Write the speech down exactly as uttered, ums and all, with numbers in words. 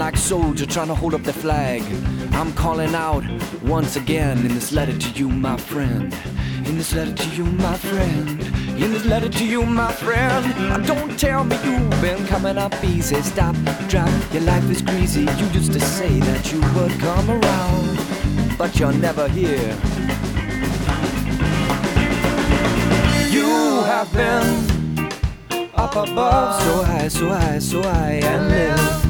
like soldier trying to hold up the flag. I'm calling out once again in this letter to you, my friend. In this letter to you, my friend. In this letter to you, my friend. Uh, Don't tell me you've been coming up easy. Stop, drop, your life is greasy. You used to say that you would come around, but you're never here. You have been up above, so high, so high, so high, and live